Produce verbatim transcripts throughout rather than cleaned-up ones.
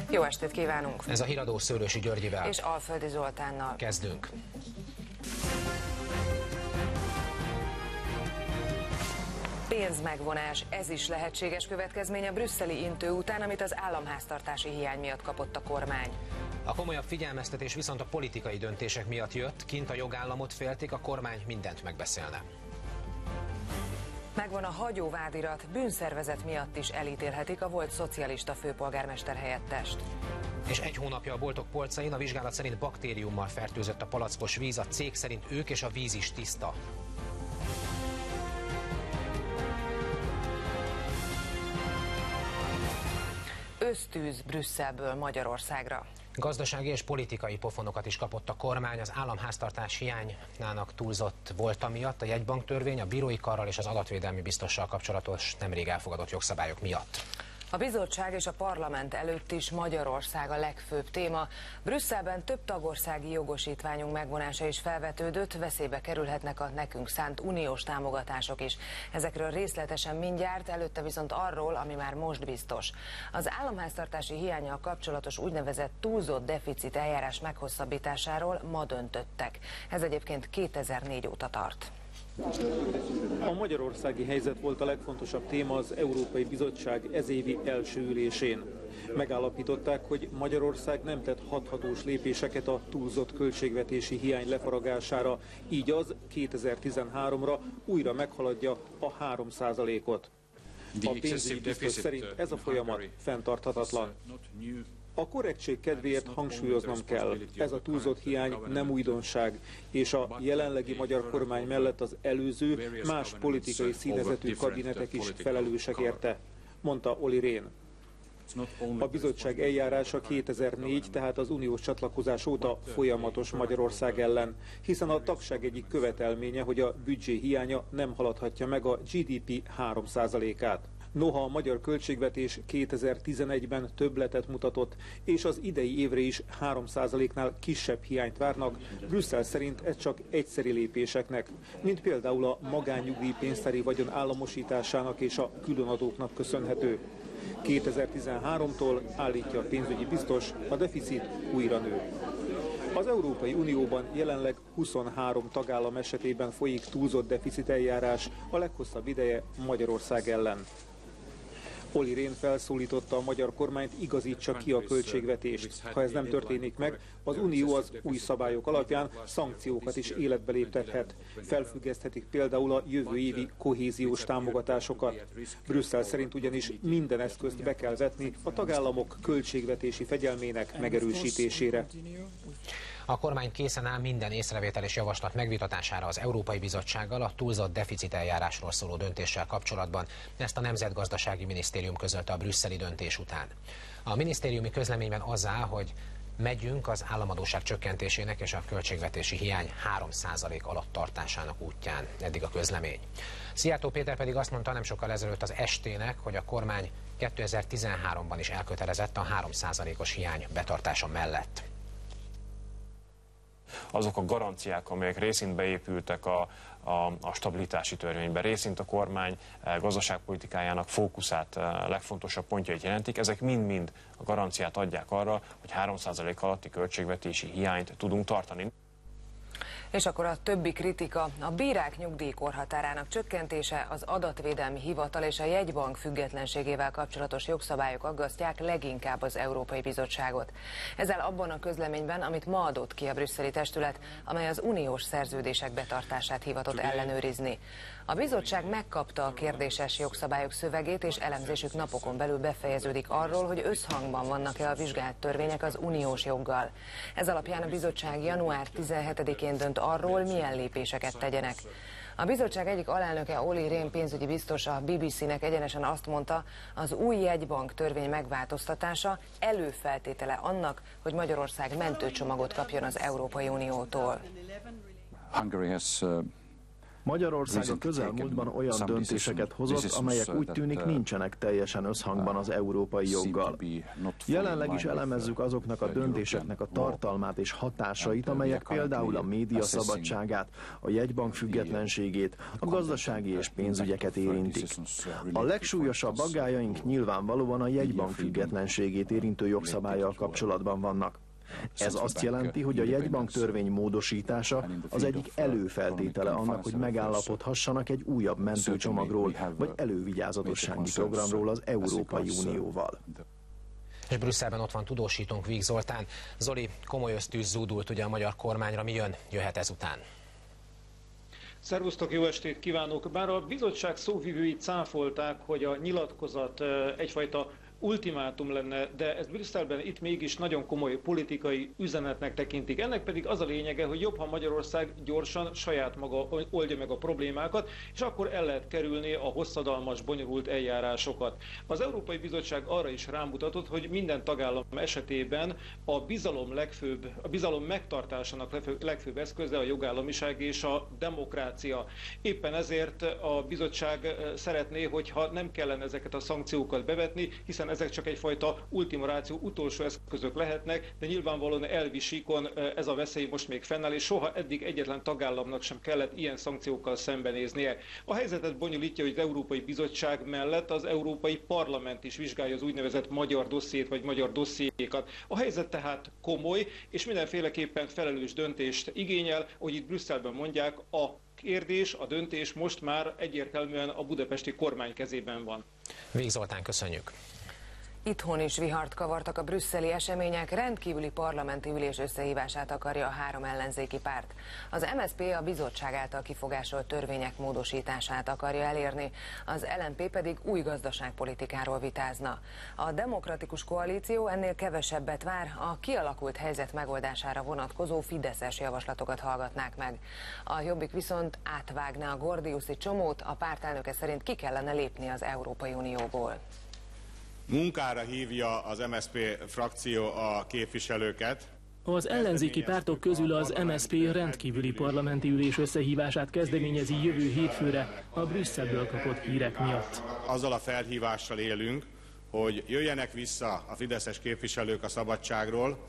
Jó estét kívánunk! Ez a híradó Szőlősi Györgyivel és Alföldi Zoltánnal. Kezdünk. Pénzmegvonás, ez is lehetséges következmény a brüsszeli intő után, amit az államháztartási hiány miatt kapott a kormány. A komolyabb figyelmeztetés viszont a politikai döntések miatt jött, kint a jogállamot félték, a kormány mindent megbeszélne. Megvan a hagyóvádirat, bűnszervezet miatt is elítélhetik a volt szocialista főpolgármester helyettest. És egy hónapja a boltok polcain, a vizsgálat szerint baktériummal fertőzött a palackos víz, a cég szerint ők és a víz is tiszta. Ösztűz Brüsszelből Magyarországra. Gazdasági és politikai pofonokat is kapott a kormány, az államháztartás hiányának túlzott volta miatt, a jegybanktörvény, a bírói karral és az adatvédelmi biztossal kapcsolatos nemrég elfogadott jogszabályok miatt. A bizottság és a parlament előtt is Magyarország a legfőbb téma. Brüsszelben több tagországi jogosítványunk megvonása is felvetődött, veszélybe kerülhetnek a nekünk szánt uniós támogatások is. Ezekről részletesen mindjárt, előtte viszont arról, ami már most biztos. Az államháztartási hiánnyal kapcsolatos úgynevezett túlzott deficit eljárás meghosszabbításáról ma döntöttek. Ez egyébként kétezer-négy óta tart. A magyarországi helyzet volt a legfontosabb téma az Európai Bizottság ezévi első ülésén. Megállapították, hogy Magyarország nem tett hathatós lépéseket a túlzott költségvetési hiány lefaragására, így az kétezer-tizenháromra újra meghaladja a három százalékot. A pénzügyi biztos szerint ez a folyamat fenntarthatatlan. A korrektség kedvéért hangsúlyoznom kell, ez a túlzott hiány nem újdonság, és a jelenlegi magyar kormány mellett az előző, más politikai színezetű kabinetek is felelősek érte, mondta Olli Rehn. A bizottság eljárása kétezer-négy, tehát az uniós csatlakozás óta folyamatos Magyarország ellen, hiszen a tagság egyik követelménye, hogy a büdzsé hiánya nem haladhatja meg a gé dé pé három százalékát. Noha a magyar költségvetés kétezer-tizenegyben többletet mutatott, és az idei évre is három százaléknál kisebb hiányt várnak, Brüsszel szerint ez csak egyszeri lépéseknek, mint például a magánnyugdíjpénztári vagyon államosításának és a különadóknak köszönhető. kétezer-tizenháromtól, állítja a pénzügyi biztos, a deficit újra nő. Az Európai Unióban jelenleg huszonhárom tagállam esetében folyik túlzott deficit eljárás, a leghosszabb ideje Magyarország ellen. Olli Rehn felszólította a magyar kormányt, igazítsa ki a költségvetést. Ha ez nem történik meg, az Unió az új szabályok alapján szankciókat is életbe léptethet. Felfüggeszthetik például a jövő évi kohéziós támogatásokat. Brüsszel szerint ugyanis minden eszközt be kell vetni a tagállamok költségvetési fegyelmének megerősítésére. A kormány készen áll minden észrevétel és javaslat megvitatására az Európai Bizottsággal a túlzott deficit eljárásról szóló döntéssel kapcsolatban. Ezt a Nemzetgazdasági Minisztérium közölte a brüsszeli döntés után. A minisztériumi közleményben az áll, hogy megyünk az államadósság csökkentésének és a költségvetési hiány három százalék alatt tartásának útján, eddig a közlemény. Szijjártó Péter pedig azt mondta nem sokkal ezelőtt az estének, hogy a kormány kétezer-tizenháromban is elkötelezett a három százalékos hiány betartása mellett. Azok a garanciák, amelyek részint beépültek a, a, a stabilitási törvénybe, részint a kormány gazdaságpolitikájának fókuszát, legfontosabb pontjait jelentik, ezek mind-mind a garanciát adják arra, hogy három százalék alatti költségvetési hiányt tudunk tartani. És akkor a többi kritika, a bírák nyugdíjkorhatárának csökkentése, az adatvédelmi hivatal és a jegybank függetlenségével kapcsolatos jogszabályok aggasztják leginkább az Európai Bizottságot. Ezzel abban a közleményben, amit ma adott ki a brüsszeli testület, amely az uniós szerződések betartását hivatott ellenőrizni. A bizottság megkapta a kérdéses jogszabályok szövegét, és elemzésük napokon belül befejeződik arról, hogy összhangban vannak-e a vizsgált törvények az uniós joggal. Ez alapján a bizottság január tizenhetedikén dönt arról, milyen lépéseket tegyenek. A bizottság egyik alelnöke, Olli Rehn pénzügyi biztos a bé bé cé-nek egyenesen azt mondta, az új jegybank törvény megváltoztatása előfeltétele annak, hogy Magyarország mentőcsomagot kapjon az Európai Uniótól. Magyarország a közelmúltban olyan döntéseket hozott, amelyek úgy tűnik nincsenek teljesen összhangban az európai joggal. Jelenleg is elemezzük azoknak a döntéseknek a tartalmát és hatásait, amelyek például a média szabadságát, a jegybank függetlenségét, a gazdasági és pénzügyeket érintik. A legsúlyosabb aggályaink nyilvánvalóan a jegybank függetlenségét érintő jogszabállyal kapcsolatban vannak. Ez azt jelenti, hogy a jegybank törvény módosítása az egyik előfeltétele annak, hogy megállapodhassanak egy újabb mentőcsomagról, vagy elővigyázatossági programról az Európai Unióval. És Brüsszelben ott van tudósítónk, Víg Zoltán. Zoli, komoly ösztűz zúdult ugye a magyar kormányra, mi jön, jöhet ezután? Szervusztok, jó estét kívánok! Bár a bizottság szóvivői cáfolták, hogy a nyilatkozat egyfajta ultimátum lenne, de ezt Brüsszelben itt mégis nagyon komoly politikai üzenetnek tekintik. Ennek pedig az a lényege, hogy jobb, ha Magyarország gyorsan saját maga oldja meg a problémákat, és akkor el lehet kerülni a hosszadalmas, bonyolult eljárásokat. Az Európai Bizottság arra is rámutatott, hogy minden tagállam esetében a bizalom legfőbb, a bizalom megtartásának legfőbb, legfőbb eszköze a jogállamiság és a demokrácia. Éppen ezért a bizottság szeretné, hogyha nem kellene ezeket a szankciókat bevetni, hiszen ezek csak egyfajta ultima ratio, utolsó eszközök lehetnek, de nyilvánvalóan elvi síkon ez a veszély most még fennáll, és soha eddig egyetlen tagállamnak sem kellett ilyen szankciókkal szembenéznie. A helyzetet bonyolítja, hogy az Európai Bizottság mellett az Európai Parlament is vizsgálja az úgynevezett magyar dossziét, vagy magyar dossziékat. A helyzet tehát komoly, és mindenféleképpen felelős döntést igényel, hogy itt Brüsszelben mondják, a kérdés, a döntés most már egyértelműen a budapesti kormány kezében van. Víg Zoltán, köszönjük! Itthon is vihart kavartak a brüsszeli események, rendkívüli parlamenti ülés összehívását akarja a három ellenzéki párt. Az em es zé pé a bizottság által kifogásolt törvények módosítását akarja elérni, az el en pé pedig új gazdaságpolitikáról vitázna. A demokratikus koalíció ennél kevesebbet vár, a kialakult helyzet megoldására vonatkozó fideszes javaslatokat hallgatnák meg. A Jobbik viszont átvágná a gordiuszi csomót, a pártelnöke szerint ki kellene lépni az Európai Unióból. Munkára hívja az em es zé pé frakció a képviselőket. Az ellenzéki pártok közül az em es zé pé rendkívüli parlamenti ülés összehívását kezdeményezi jövő hétfőre a Brüsszelből kapott hírek miatt. Azzal a felhívással élünk, hogy jöjjenek vissza a fideszes képviselők a szabadságról,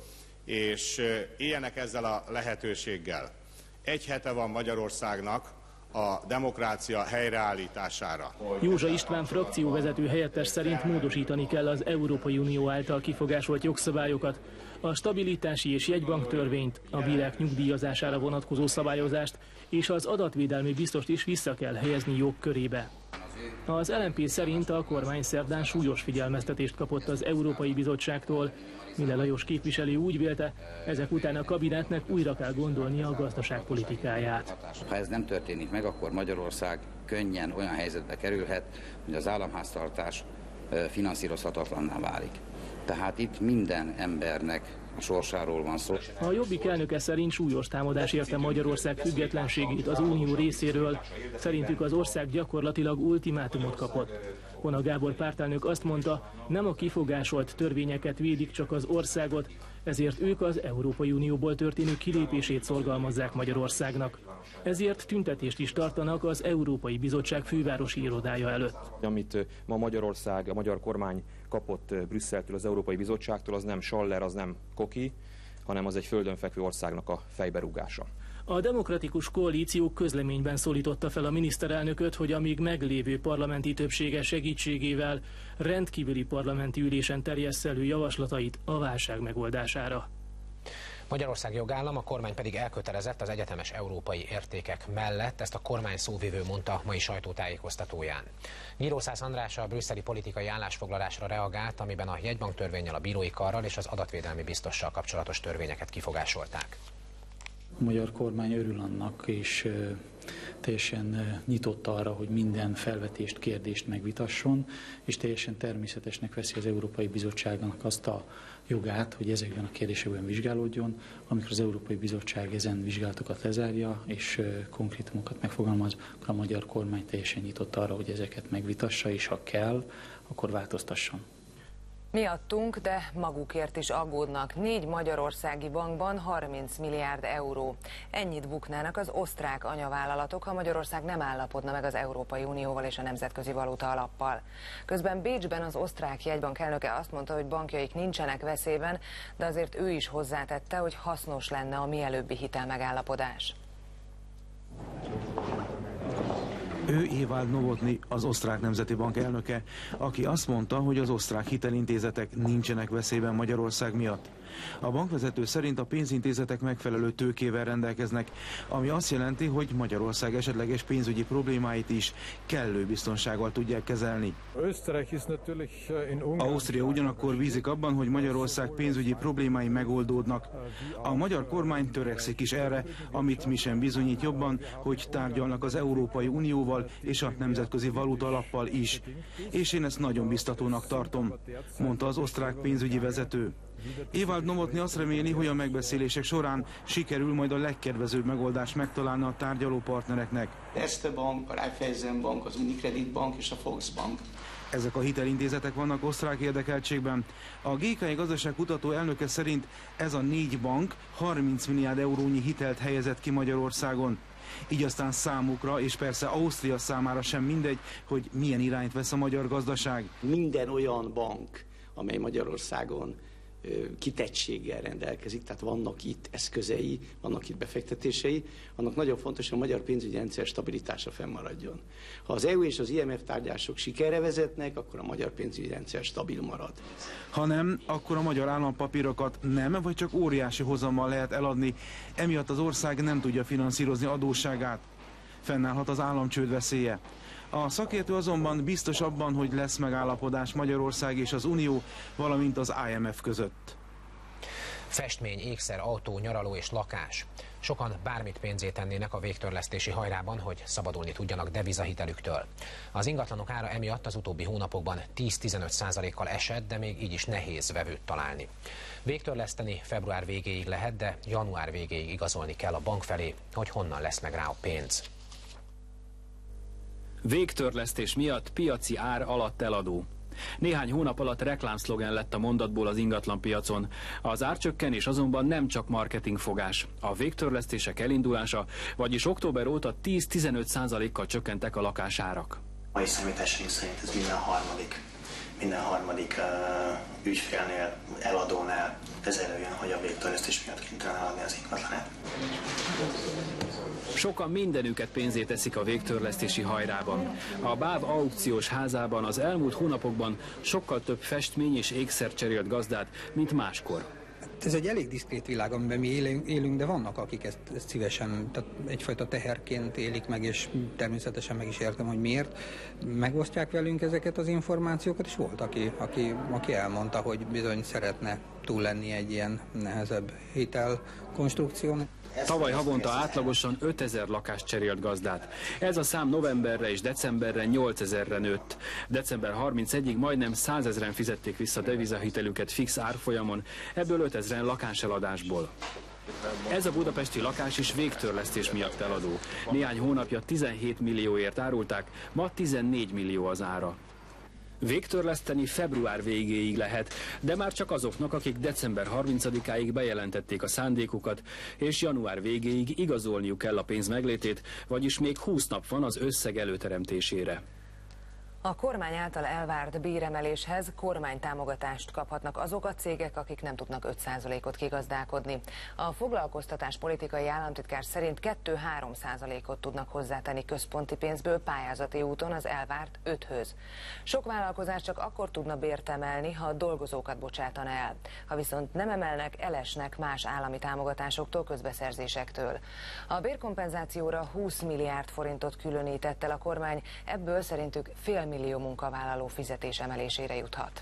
és éljenek ezzel a lehetőséggel. Egy hete van Magyarországnak a demokrácia helyreállítására. Józsa István frakcióvezető helyettes szerint módosítani kell az Európai Unió által kifogásolt jogszabályokat, a stabilitási és jegybank törvényt, a bírák nyugdíjazására vonatkozó szabályozást és az adatvédelmi biztost is vissza kell helyezni jogkörébe. Az el en pé szerint a kormány szerdán súlyos figyelmeztetést kapott az Európai Bizottságtól. Mille Lajos képviselő úgy vélte, ezek után a kabinetnek újra kell gondolnia a gazdaságpolitikáját. Ha ez nem történik meg, akkor Magyarország könnyen olyan helyzetbe kerülhet, hogy az államháztartás finanszírozhatatlanná válik. Tehát itt minden embernek a sorsáról van szó. A Jobbik elnöke szerint súlyos támadás érte Magyarország függetlenségét az Unió részéről. Szerintük az ország gyakorlatilag ultimátumot kapott. Hona Gábor pártelnök azt mondta, nem a kifogásolt törvényeket védik, csak az országot, ezért ők az Európai Unióból történő kilépését szorgalmazzák Magyarországnak. Ezért tüntetést is tartanak az Európai Bizottság fővárosi irodája előtt. Amit ma Magyarország, a magyar kormány kapott Brüsszeltől, az Európai Bizottságtól, az nem Schaller, az nem Koki, hanem az egy földön fekvő országnak a fejberúgása. A demokratikus koalíció közleményben szólította fel a miniszterelnököt, hogy a még meglévő parlamenti többsége segítségével rendkívüli parlamenti ülésen terjessze elő javaslatait a válság megoldására. Magyarország jogállam, a kormány pedig elkötelezett az egyetemes európai értékek mellett, ezt a kormány szóvivő mondta mai sajtótájékoztatóján. Nyírószász András a brüsszeli politikai állásfoglalásra reagált, amiben a jegybanktörvénnyel, a bírói karral és az adatvédelmi biztossal kapcsolatos törvényeket kifogásolták. A magyar kormány örül annak, és teljesen nyitott arra, hogy minden felvetést, kérdést megvitasson, és teljesen természetesnek veszi az Európai Bizottságnak azt a jogát, hogy ezekben a kérdésekben vizsgálódjon. Amikor az Európai Bizottság ezen vizsgálatokat lezárja, és konkrétumokat megfogalmaz, akkor a magyar kormány teljesen nyitott arra, hogy ezeket megvitassa, és ha kell, akkor változtasson. Miattunk, de magukért is aggódnak. Négy magyarországi bankban harminc milliárd euró. Ennyit buknának az osztrák anyavállalatok, ha Magyarország nem állapodna meg az Európai Unióval és a Nemzetközi Valuta Alappal. Közben Bécsben az osztrák jegybank elnöke azt mondta, hogy bankjaik nincsenek veszélyben, de azért ő is hozzátette, hogy hasznos lenne a mielőbbi hitelmegállapodás. Ő Ewald Novotny, az osztrák nemzeti bank elnöke, aki azt mondta, hogy az osztrák hitelintézetek nincsenek veszélyben Magyarország miatt. A bankvezető szerint a pénzintézetek megfelelő tőkével rendelkeznek, ami azt jelenti, hogy Magyarország esetleges pénzügyi problémáit is kellő biztonsággal tudják kezelni. Ausztria ugyanakkor bízik abban, hogy Magyarország pénzügyi problémái megoldódnak. A magyar kormány törekszik is erre, amit mi sem bizonyít jobban, hogy tárgyalnak az Európai Unióval és a Nemzetközi Valuta Alappal is. És én ezt nagyon biztatónak tartom, mondta az osztrák pénzügyi vezető. Ewald Novotny azt reméli, hogy a megbeszélések során sikerül majd a legkedvezőbb megoldást megtalálni a tárgyaló partnereknek. Erste Bank, a Raiffeisen Bank, az Unicredit Bank és a Volksbank. Ezek a hitelintézetek vannak osztrák érdekeltségben. A gé ká i gazdaságkutató elnöke szerint ez a négy bank harminc milliárd eurónyi hitelt helyezett ki Magyarországon. Így aztán számukra, és persze Ausztria számára sem mindegy, hogy milyen irányt vesz a magyar gazdaság. Minden olyan bank, amely Magyarországon kitettséggel rendelkezik, tehát vannak itt eszközei, vannak itt befektetései, annak nagyon fontos, hogy a magyar pénzügyi rendszer stabilitása fennmaradjon. Ha az é u és az i em ef tárgyalások sikerre vezetnek, akkor a magyar pénzügyi rendszer stabil marad. Ha nem, akkor a magyar állampapírokat nem, vagy csak óriási hozammal lehet eladni, emiatt az ország nem tudja finanszírozni adósságát. Fennállhat az államcsőd veszélye. A szakértő azonban biztos abban, hogy lesz megállapodás Magyarország és az Unió, valamint az i em ef között. Festmény, ékszer, autó, nyaraló és lakás. Sokan bármit pénzé tennének a végtörlesztési hajrában, hogy szabadulni tudjanak devizahitelüktől. Az ingatlanok ára emiatt az utóbbi hónapokban tíz-tizenöt százalékkal esett, de még így is nehéz vevőt találni. Végtörleszteni február végéig lehet, de január végéig igazolni kell a bank felé, hogy honnan lesz meg rá a pénz. Végtörlesztés miatt piaci ár alatt eladó. Néhány hónap alatt reklámszlogen lett a mondatból az ingatlanpiacon. Az árcsökkenés azonban nem csak marketingfogás. A végtörlesztések elindulása, vagyis október óta tíz-tizenöt százalékkal csökkentek a lakásárak. Mai számításaink szerint ez minden harmadik, minden harmadik uh, ügyfélnél, eladónál ez előjön, hogy a végtörlesztés miatt kénytelen eladni az ingatlanát. Sokan mindenüket pénzé teszik a végtörlesztési hajrában. A báb aukciós házában az elmúlt hónapokban sokkal több festmény és ékszer cserélt gazdát, mint máskor. Ez egy elég diszkrét világ, amiben mi élünk, de vannak, akik ezt, ezt szívesen, tehát egyfajta teherként élik meg, és természetesen meg is értem, hogy miért. Megosztják velünk ezeket az információkat, és volt, aki, aki, aki elmondta, hogy bizony szeretne túl lenni egy ilyen nehezebb hitelkonstrukción. Tavaly havonta átlagosan ötezer lakást cserélt gazdát. Ez a szám novemberre és decemberre nyolcezerre nőtt. december harmincegyedikéig majdnem százezren fizették vissza devizahitelüket fix árfolyamon, ebből ötezren lakáseladásból. Ez a budapesti lakás is végtörlesztés miatt eladó. Néhány hónapja tizenhét millióért árulták, ma tizennégy millió az ára. Végtörleszteni február végéig lehet, de már csak azoknak, akik december harmincadikáig bejelentették a szándékukat, és január végéig igazolniuk kell a pénz meglétét, vagyis még húsz nap van az összeg előteremtésére. A kormány által elvárt béremeléshez kormánytámogatást kaphatnak azok a cégek, akik nem tudnak öt százalékot kigazdálkodni. A foglalkoztatás politikai államtitkár szerint kettő-három százalékot tudnak hozzátenni központi pénzből pályázati úton az elvárt öthöz. Sok vállalkozás csak akkor tudna bért emelni, ha a dolgozókat bocsátana el. Ha viszont nem emelnek, elesnek más állami támogatásoktól, közbeszerzésektől. A bérkompenzációra húsz milliárd forintot különített el a kormány, ebből szerintük fél millió munkavállaló fizetés emelésére juthat.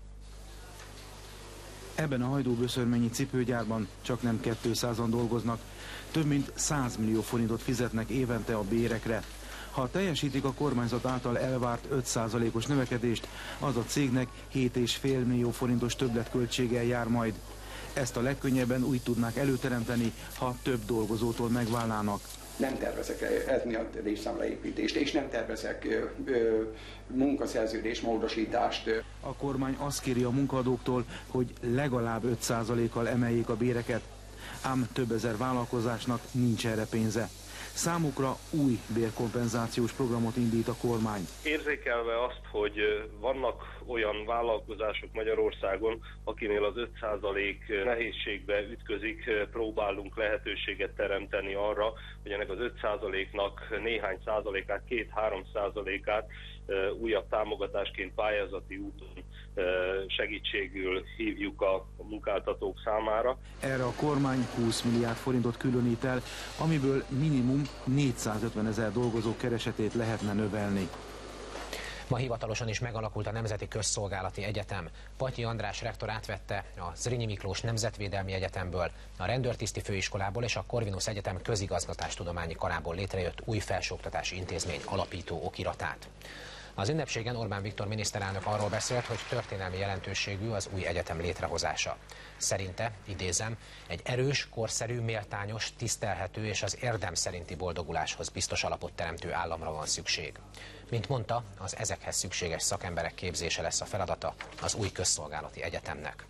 Ebben a hajdúböszörményi cipőgyárban csak nem kétszázan dolgoznak, több mint száz millió forintot fizetnek évente a bérekre. Ha teljesítik a kormányzat által elvárt öt százalékos növekedést, az a cégnek hét egész öt millió forintos többletköltséggel jár majd. Ezt a legkönnyebben úgy tudnák előteremteni, ha több dolgozótól megválnának. nem tervezek ez miatt létszámleépítést, és nem tervezek ö, ö, munkaszerződés módosítást. A kormány azt kéri a munkaadóktól, hogy legalább öt százalékkal emeljék a béreket, ám több ezer vállalkozásnak nincs erre pénze. Számukra új bérkompenzációs programot indít a kormány. Érzékelve azt, hogy vannak olyan vállalkozások Magyarországon, akinél az öt százalék nehézségbe ütközik, próbálunk lehetőséget teremteni arra, hogy ennek az öt százaléknak néhány százalékát, két-három százalékát újabb támogatásként pályázati úton segítségül hívjuk a munkáltatók számára. Erre a kormány húsz milliárd forintot különít el, amiből minimum négyszázötven ezer dolgozó keresetét lehetne növelni. Ma hivatalosan is megalakult a Nemzeti Közszolgálati Egyetem. Patyi András rektor átvette a Zrínyi Miklós Nemzetvédelmi Egyetemből, a Rendőrtiszti Főiskolából és a Corvinus Egyetem Közigazgatástudományi Karából létrejött új felsőoktatási intézmény alapító okiratát. Az ünnepségen Orbán Viktor miniszterelnök arról beszélt, hogy történelmi jelentőségű az új egyetem létrehozása. Szerinte, idézem, egy erős, korszerű, méltányos, tisztelhető és az érdem szerinti boldoguláshoz biztos alapot teremtő államra van szükség. Mint mondta, az ezekhez szükséges szakemberek képzése lesz a feladata az új közszolgálati egyetemnek.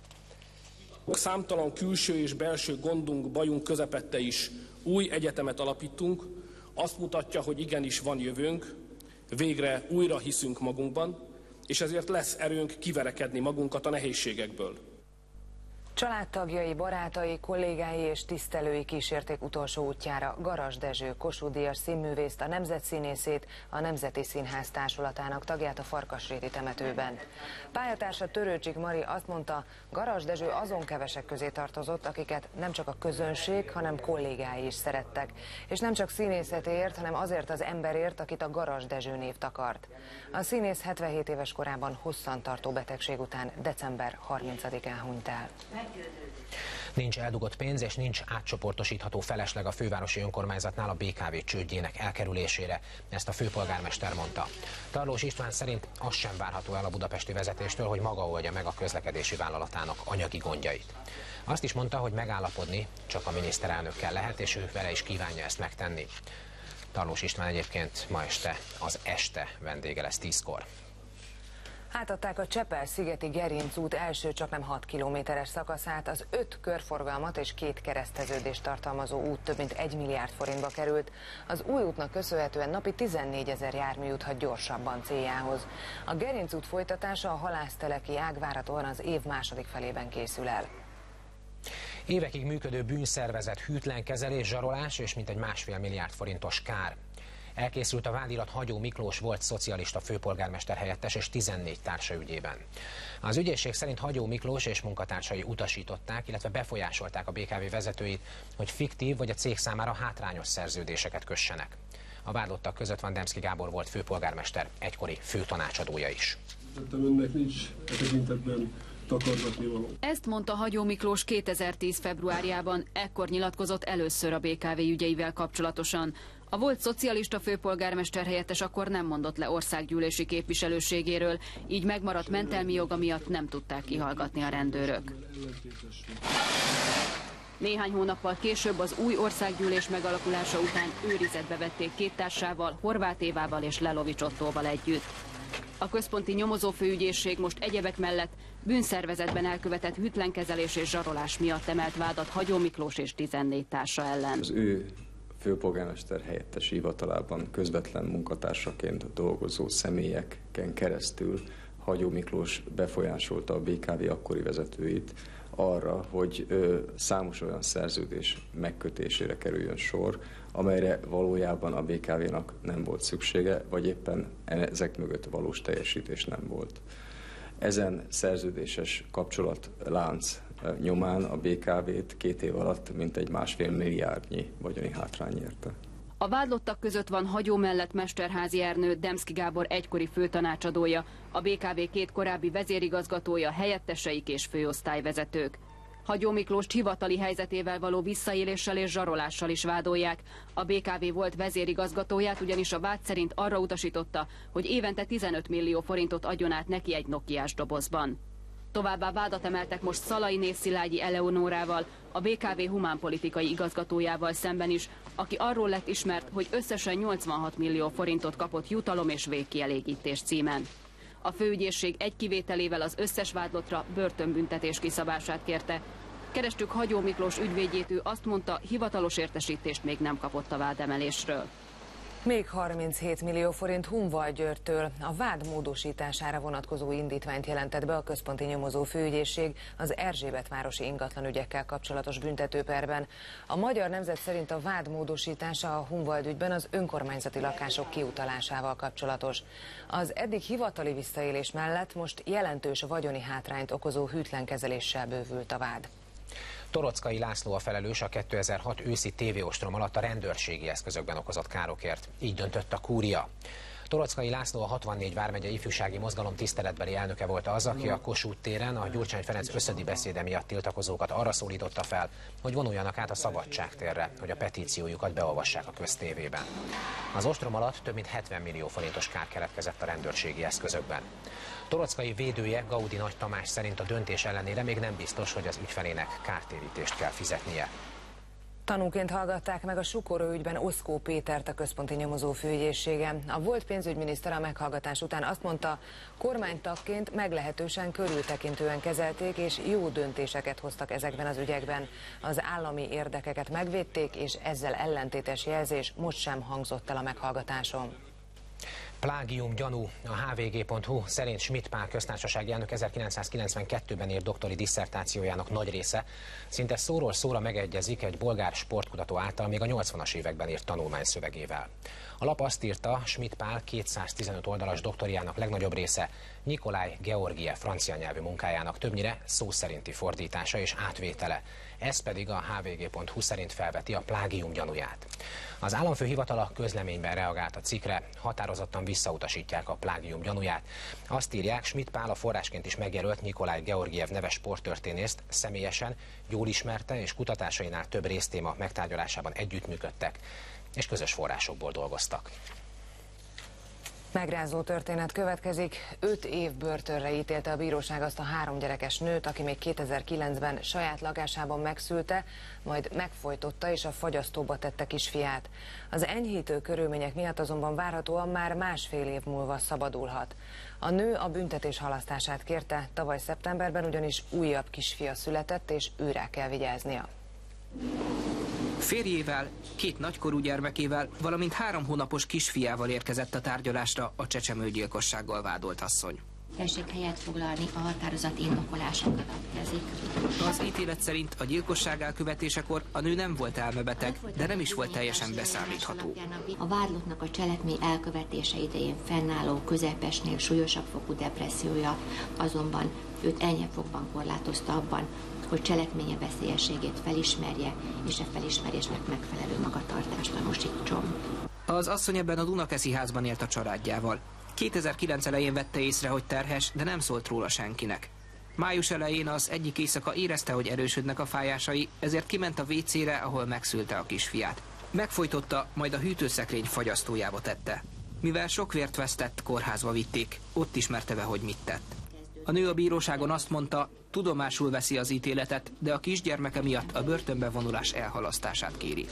Számtalan külső és belső gondunk, bajunk közepette is új egyetemet alapítunk, azt mutatja, hogy igenis van jövőnk, végre újra hiszünk magunkban, és ezért lesz erőnk kiverekedni magunkat a nehézségekből. Családtagjai, barátai, kollégái és tisztelői kísérték utolsó útjára Garas Dezső Kossuth Díjas színművészt, a nemzetszínészét, a Nemzeti Színház Társulatának tagját a Farkasréti temetőben. Pályatársa Törőcsik Mari azt mondta, Garas Dezső azon kevesek közé tartozott, akiket nem csak a közönség, hanem kollégái is szerettek. És nem csak színészetért, hanem azért az emberért, akit a Garas Dezső név takart. A színész hetvenhét éves korában hosszantartó betegség után december harmincadikán hunyt el. Nincs eldugott pénz és nincs átcsoportosítható felesleg a fővárosi önkormányzatnál a bé ká vé csődjének elkerülésére. Ezt a főpolgármester mondta. Tarlós István szerint az sem várható el a budapesti vezetéstől, hogy maga oldja meg a közlekedési vállalatának anyagi gondjait. Azt is mondta, hogy megállapodni csak a miniszterelnökkel lehet, és ő vele is kívánja ezt megtenni. Tarlós István egyébként ma este az este vendége lesz tízkor. Átadták a Csepel-szigeti Gerinc út első csaknem hat kilométeres szakaszát, az öt körforgalmat és két kereszteződést tartalmazó út több mint egy milliárd forintba került. Az új útnak köszönhetően napi tizennégyezer jármű juthat gyorsabban céljához. A Gerinc út folytatása a halászteleki ág várhatóan az év második felében készül el. Évekig működő bűnszervezet, hűtlen kezelés, zsarolás és mintegy másfél milliárd forintos kár. Elkészült a vádirat Hagyó Miklós volt szocialista főpolgármester helyettes és tizennégy társa ügyében. Az ügyészség szerint Hagyó Miklós és munkatársai utasították, illetve befolyásolták a bé ká vé vezetőit, hogy fiktív vagy a cég számára hátrányos szerződéseket kössenek. A vádlottak között van Demszky Gábor volt főpolgármester, egykori főtanácsadója is. Önnek nincs e tekintetben takargatni való. Ezt mondta Hagyó Miklós kétezer-tíz februárjában, ekkor nyilatkozott először a bé ká vé ügyeivel kapcsolatosan. A volt szocialista főpolgármester helyettes akkor nem mondott le országgyűlési képviselőségéről, így megmaradt mentelmi joga miatt nem tudták kihallgatni a rendőrök. Néhány hónappal később az új országgyűlés megalakulása után őrizetbe vették két társával, Horváth Évával és Lelovics Ottóval együtt. A központi nyomozófőügyészség most egyebek mellett bűnszervezetben elkövetett hűtlenkezelés és zsarolás miatt emelt vádat Hagyó Miklós és tizennégy társa ellen. Az ő főpolgármester helyettes hivatalában közvetlen munkatársaként dolgozó személyeken keresztül Hagyó Miklós befolyásolta a bé ká vé akkori vezetőit arra, hogy ö, számos olyan szerződés megkötésére kerüljön sor, amelyre valójában a bé ká vénak nem volt szüksége, vagy éppen ezek mögött valós teljesítés nem volt. Ezen szerződéses kapcsolatlánc nyomán a bé ká vét két év alatt mintegy másfél milliárdnyi vagyoni hátrány érte. A vádlottak között van Hagyó mellett Mesterházy Ernő, Demszky Gábor egykori főtanácsadója, a bé ká vé két korábbi vezérigazgatója, helyetteseik és főosztályvezetők. Hagyó Miklóst hivatali helyzetével való visszaéléssel és zsarolással is vádolják. A bé ká vé volt vezérigazgatóját ugyanis a vád szerint arra utasította, hogy évente tizenöt millió forintot adjon át neki egy nokiás dobozban. Továbbá vádat emeltek most Szalainé Szilágyi Eleonórával, a bé ká vé humánpolitikai igazgatójával szemben is, aki arról lett ismert, hogy összesen nyolcvanhat millió forintot kapott jutalom és végkielégítés címen. A főügyészség egy kivételével az összes vádlottra börtönbüntetés kiszabását kérte. Kerestük Hagyó Miklós ügyvédjét, ő azt mondta, hivatalos értesítést még nem kapott a vádemelésről. Még harminchét millió forint Hunval Györgytől a vád módosítására vonatkozó indítványt jelentett be a központi nyomozó főügyészség az Erzsébetvárosi ingatlanügyekkel kapcsolatos büntetőperben. A Magyar Nemzet szerint a vád módosítása a Hunvald ügyben az önkormányzati lakások kiutalásával kapcsolatos. Az eddig hivatali visszaélés mellett most jelentős vagyoni hátrányt okozó hűtlen kezeléssel bővült a vád. Torockai László a felelős a kétezer-hat őszi tévéostrom alatt a rendőrségi eszközökben okozott károkért. Így döntött a kúria. Torockai László a hatvannégy vármegye ifjúsági mozgalom tiszteletbeli elnöke volt az, aki a Kossuth téren a Gyurcsány Ferenc összödi beszéde miatt tiltakozókat arra szólította fel, hogy vonuljanak át a Szabadságtérre, hogy a petíciójukat beolvassák a köztévében. Az ostrom alatt több mint hetven millió forintos kár keletkezett a rendőrségi eszközökben. Torockai védője, Gaudi Nagy Tamás szerint a döntés ellenére még nem biztos, hogy az ügyfelének kártérítést kell fizetnie. Tanúként hallgatták meg a Sukoró ügyben Oszkó Pétert a központi nyomozó főügyészségen. A volt pénzügyminiszter a meghallgatás után azt mondta, kormánytagként meglehetősen körültekintően kezelték és jó döntéseket hoztak ezekben az ügyekben. Az állami érdekeket megvédték, és ezzel ellentétes jelzés most sem hangzott el a meghallgatáson. Plágium gyanú. A há vé gé pont hú szerint Schmidt Pál köztársasági elnök ezerkilencszázkilencvenkettőben írt doktori disszertációjának nagy része szinte szóról szóra megegyezik egy bolgár sportkutató által még a nyolcvanas években írt tanulmány szövegével. A lap azt írta, Schmidt Pál kétszáztizenöt oldalas doktoriának legnagyobb része Nikolaj Georgiev francia nyelvű munkájának többnyire szó szerinti fordítása és átvétele. Ez pedig a há vé gé pont hú szerint felveti a plágium gyanúját. Az államfő hivatala közleményben reagált a cikkre, határozottan visszautasítják a plágium gyanúját. Azt írják, Schmidt Pál a forrásként is megjelölt Nikolaj Georgiev neves sporttörténészt személyesen jól ismerte, és kutatásainál több résztéma megtárgyalásában együttműködtek, és közös forrásokból dolgoztak. Megrázó történet következik. Öt év börtönre ítélte a bíróság azt a három gyerekes nőt, aki még kétezer-kilencben saját lakásában megszülte, majd megfojtotta és a fagyasztóba tette kisfiát. Az enyhítő körülmények miatt azonban várhatóan már másfél év múlva szabadulhat. A nő a büntetés halasztását kérte, tavaly szeptemberben ugyanis újabb kisfia született, és őrá kell vigyáznia. Férjével, két nagykorú gyermekével, valamint három hónapos kisfiával érkezett a tárgyalásra a csecsemőgyilkossággal vádolt asszony. Tessék helyet foglalni, a határozat indokolása következik. Az ítélet szerint a gyilkosság elkövetésekor a nő nem volt elmebeteg, de nem is volt teljesen beszámítható. A vádlottnak a cselekmény elkövetése idején fennálló közepesnél súlyosabb fokú depressziója azonban őt enyhe fokban korlátozta abban, hogy cselekménye veszélyességét felismerje, és a felismerésnek megfelelő magatartást tanúsítson. Az asszony ebben a Dunakeszi házban élt a családjával. kétezer-kilenc elején vette észre, hogy terhes, de nem szólt róla senkinek. Május elején az egyik éjszaka érezte, hogy erősödnek a fájásai, ezért kiment a vécére, ahol megszülte a kisfiát. Megfojtotta, majd a hűtőszekrény fagyasztójába tette. Mivel sok vért vesztett, kórházba vitték, ott ismerte be, hogy mit tett. A nő a bíróságon azt mondta, tudomásul veszi az ítéletet, de a kisgyermeke miatt a börtönbe vonulás elhalasztását kéri.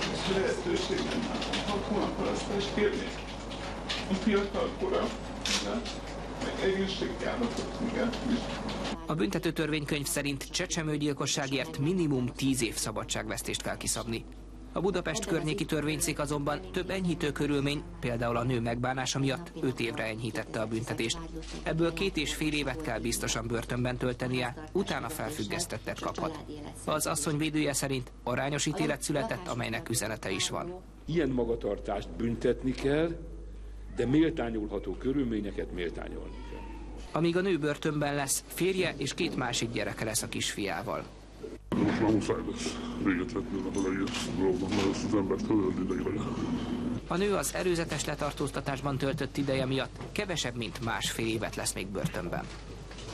A büntetőtörvénykönyv szerint csecsemőgyilkosságért minimum tíz év szabadságvesztést kell kiszabni. A Budapest környéki törvényszék azonban több enyhítő körülmény, például a nő megbánása miatt öt évre enyhítette a büntetést. Ebből két és fél évet kell biztosan börtönben töltenie, utána felfüggesztettet kaphat. Az asszony védője szerint arányos ítélet született, amelynek üzenete is van. Ilyen magatartást büntetni kell, de méltányolható körülményeket méltányolni kell. Amíg a nő börtönben lesz, férje és két másik gyereke lesz a kisfiával. Most már muszáj lesz véget vetni az egész dolognak, mert ezt az embert fölöld idejére. A nő az előzetes letartóztatásban töltött ideje miatt kevesebb, mint másfél évet lesz még börtönben.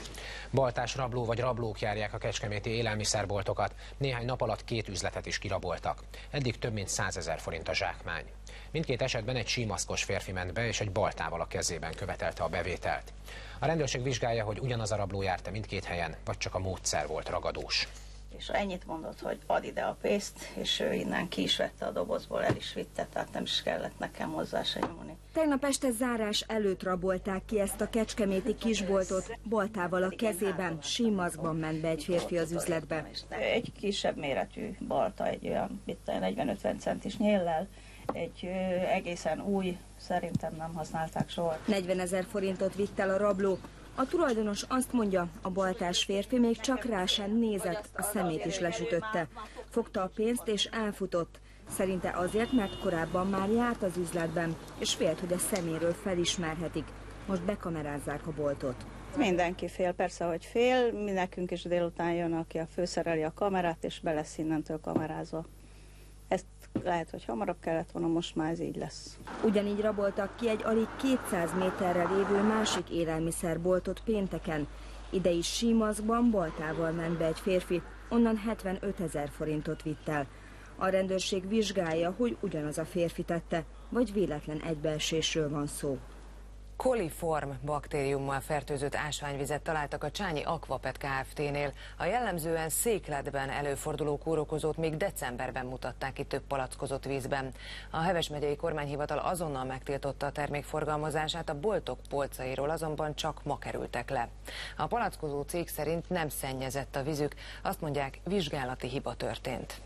Baltás rabló vagy rablók járják a kecskeméti élelmiszerboltokat. Néhány nap alatt két üzletet is kiraboltak. Eddig több mint százezer forint a zsákmány. Mindkét esetben egy símaszkos férfi ment be, és egy baltával a kezében követelte a bevételt. A rendőrség vizsgálja, hogy ugyanaz a rabló járta mindkét helyen, vagy csak a módszer volt ragadós. És ennyit mondott, hogy add ide a pénzt, és ő innen ki is vette a dobozból, el is vitte, tehát nem is kellett nekem hozzá se nyúlni. Tegnap este zárás előtt rabolták ki ezt a kecskeméti kisboltot. Baltával a kezében, símaszkban ment be egy férfi az üzletbe. Egy kisebb méretű balta, egy olyan negyven-ötven centis nyéllel, egy egészen új, szerintem nem használták soha. negyvenezer forintot vitt el a rabló. A tulajdonos azt mondja, a baltás férfi még csak rá sem nézett, a szemét is lesütötte. Fogta a pénzt és elfutott. Szerinte azért, mert korábban már járt az üzletben, és félt, hogy a szeméről felismerhetik. Most bekamerázzák a boltot. Mindenki fél, persze, hogy fél. Mi nekünk is délután jön, aki a főszereli a kamerát, és be lesz innentől kamerázva. Ezt lehet, hogy hamarabb kellett volna, most már ez így lesz. Ugyanígy raboltak ki egy alig kétszáz méterre lévő másik élelmiszerboltot pénteken. Ide is símaszkban baltával ment be egy férfi, onnan hetvenötezer forintot vitt el. A rendőrség vizsgálja, hogy ugyanaz a férfi tette, vagy véletlen egybeesésről van szó. Koliform baktériummal fertőzött ásványvizet találtak a Csányi Aquapet Kft-nél. A jellemzően székletben előforduló kórokozót még decemberben mutatták ki több palackozott vízben. A Heves megyei kormányhivatal azonnal megtiltotta a termék forgalmazását, a boltok polcairól azonban csak ma kerültek le. A palackozó cég szerint nem szennyezett a vízük, azt mondják, vizsgálati hiba történt.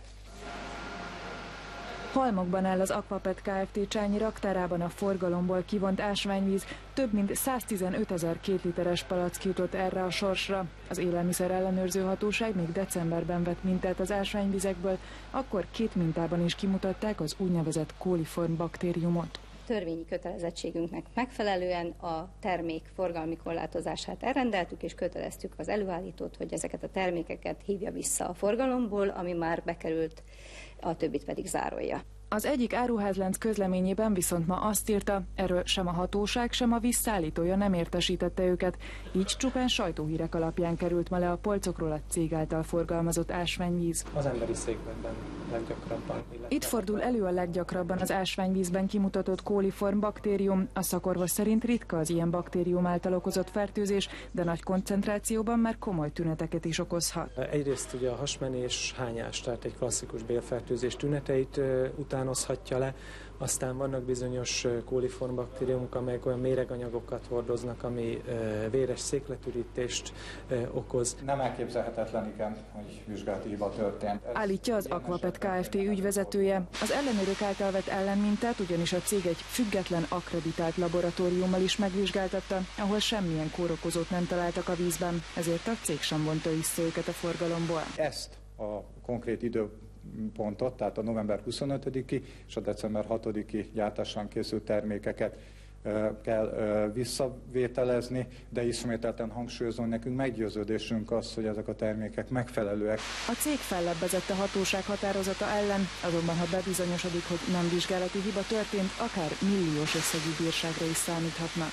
Halmokban áll az Aquapet Kft. Csányi raktárában a forgalomból kivont ásványvíz, több mint száztizenötezer kétliteres palack jutott erre a sorsra. Az élelmiszer ellenőrző hatóság még decemberben vett mintát az ásványvizekből, akkor két mintában is kimutatták az úgynevezett koliform baktériumot. Törvényi kötelezettségünknek megfelelően a termék forgalmi korlátozását elrendeltük, és köteleztük az előállítót, hogy ezeket a termékeket hívja vissza a forgalomból, ami már bekerült, a többit pedig zárolja. Az egyik áruházlánc közleményében viszont ma azt írta, erről sem a hatóság, sem a víz szállítója nem értesítette őket, így csupán sajtóhírek alapján került ma le a polcokról a cég által forgalmazott ásványvíz. Az emberi székletben leggyakrabban. Itt fordul elő a leggyakrabban az ásványvízben kimutatott koliform baktérium. A szakorvos szerint ritka az ilyen baktérium által okozott fertőzés, de nagy koncentrációban már komoly tüneteket is okozhat. Egyrészt ugye a hasmenés, hányás, tehát egy klasszikus bélfertőzés tüneteit utánozhatja le, aztán vannak bizonyos koliform baktériumok, amelyek olyan méreganyagokat hordoznak, ami véres székletürítést okoz. Nem elképzelhetetlen, igen, hogy vizsgálati hiba történt. Állítja az Aquapet Kft. Ügyvezetője. Az ellenőrök által vett ellenmintát ugyanis a cég egy független akkreditált laboratóriummal is megvizsgáltatta, ahol semmilyen kórokozót nem találtak a vízben, ezért a cég sem vonta vissza őket a forgalomból. Ezt a konkrét idő pontot, tehát a november huszonötödiki és a december hatodiki gyártáson készült termékeket kell visszavételezni, de ismételten hangsúlyozom, nekünk meggyőződésünk az, hogy ezek a termékek megfelelőek. A cég fellebbezett a hatóság határozata ellen, azonban ha bebizonyosodik, hogy nem vizsgálati hiba történt, akár milliós összegű bírságra is számíthatnak.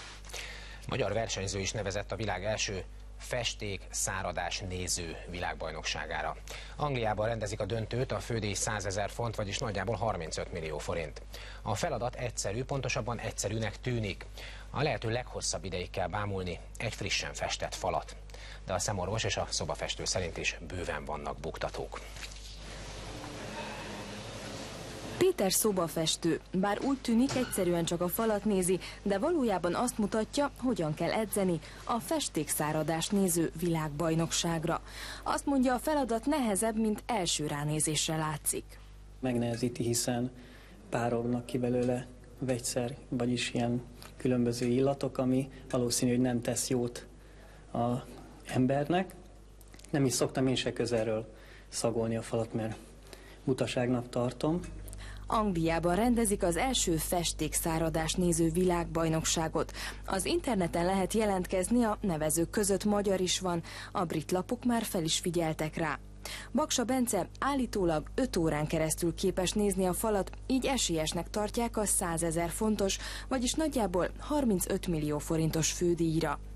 Magyar versenyző is nevezett a világ első festék száradás néző világbajnokságára. Angliában rendezik a döntőt, a fődíj százezer font, vagyis nagyjából harmincöt millió forint. A feladat egyszerű, pontosabban egyszerűnek tűnik. A lehető leghosszabb ideig kell bámulni egy frissen festett falat. De a szemorvos és a szobafestő szerint is bőven vannak buktatók. Péter szobafestő, bár úgy tűnik, egyszerűen csak a falat nézi, de valójában azt mutatja, hogyan kell edzeni a festékszáradást néző világbajnokságra. Azt mondja, a feladat nehezebb, mint első ránézésre látszik. Megnehezíti, hiszen párolgnak ki belőle vegyszer, vagyis ilyen különböző illatok, ami valószínű, hogy nem tesz jót az embernek. Nem is szoktam én se közelről szagolni a falat, mert butaságnak tartom. Angliában rendezik az első festékszáradást néző világbajnokságot. Az interneten lehet jelentkezni, a nevezők között magyar is van, a brit lapok már fel is figyeltek rá. Baksa Bence állítólag öt órán keresztül képes nézni a falat, így esélyesnek tartják a százezer fontos, vagyis nagyjából harmincöt millió forintos fődíjra.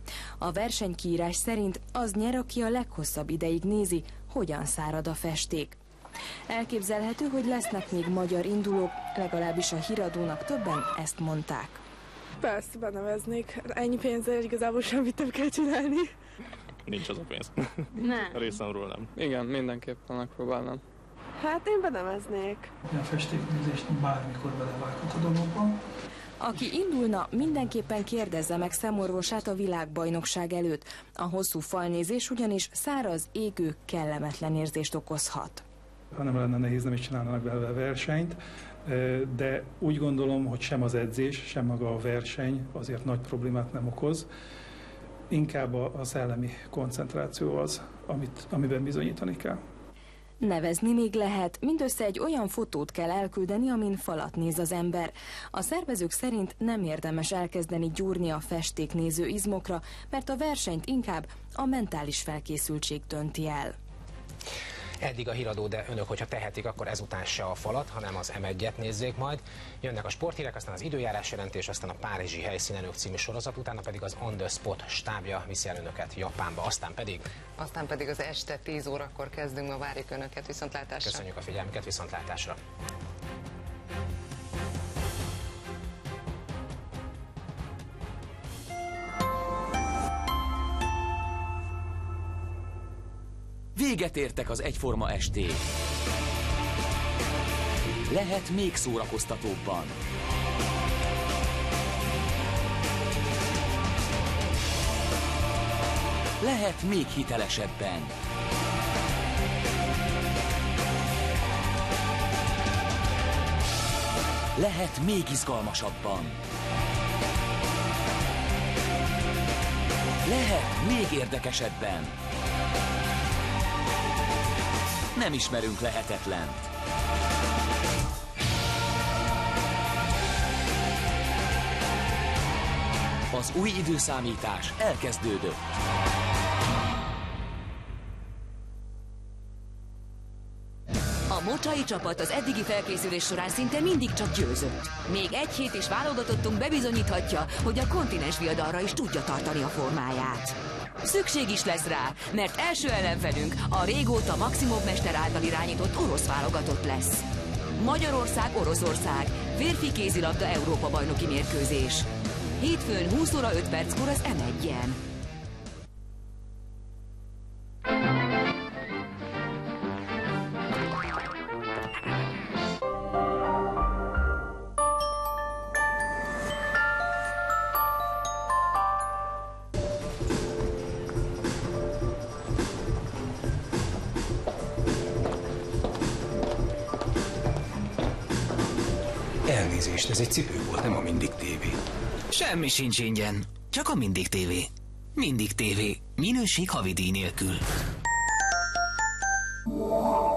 A versenykiírás szerint az nyer, aki a leghosszabb ideig nézi, hogyan szárad a festék. Elképzelhető, hogy lesznek még magyar indulók, legalábbis a híradónak többen ezt mondták. Persze, beneveznék. Ennyi pénzzel igazából semmit nem kell csinálni. Nincs az a pénz. Nem. A részemről nem. Igen, mindenképpen megpróbálnám. Hát én beneveznék. A festéknézést bármikor belevághat a dologban. Aki indulna, mindenképpen kérdezze meg szemorvosát a világbajnokság előtt. A hosszú falnézés ugyanis száraz, égő, kellemetlen érzést okozhat. Ha nem lenne nehéz, nem is csinálnának belőle versenyt, de úgy gondolom, hogy sem az edzés, sem maga a verseny azért nagy problémát nem okoz. Inkább a szellemi koncentráció az, amit, amiben bizonyítani kell. Nevezni még lehet, mindössze egy olyan fotót kell elküldeni, amin falat néz az ember. A szervezők szerint nem érdemes elkezdeni gyúrni a festéknéző izmokra, mert a versenyt inkább a mentális felkészültség dönti el. Eddig a híradó, de önök, hogyha tehetik, akkor ezután se a falat, hanem az em egyet nézzék majd. Jönnek a sporthírek, aztán az időjárás jelentés, aztán a Párizsi helyszínen ők című sorozat, utána pedig az On The Spot stábja viszi el önöket Japánba, aztán pedig... Aztán pedig az este tíz órakor kezdünk, ma várjuk önöket, viszontlátásra. Köszönjük a figyelmüket, viszontlátásra. Véget értek az egyforma esték. Lehet még szórakoztatóbban. Lehet még hitelesebben. Lehet még izgalmasabban. Lehet még érdekesebben. Nem ismerünk lehetetlent. Az új időszámítás elkezdődött. A mocsai csapat az eddigi felkészülés során szinte mindig csak győzött. Még egy hét és válogatottunk bebizonyíthatja, hogy a kontinens viadalra is tudja tartani a formáját. Szükség is lesz rá, mert első ellenfelünk a régóta Maximov mester által irányított orosz válogatott lesz. Magyarország-Oroszország, férfi kézilabda Európa-bajnoki mérkőzés. Hétfőn húsz óra öt perckor az em egyen. Elnézést, ez egy cipő volt, nem a Mindig tévé. Semmi sincs ingyen, csak a Mindig tévé. Mindig tévé, minőség havidíj nélkül.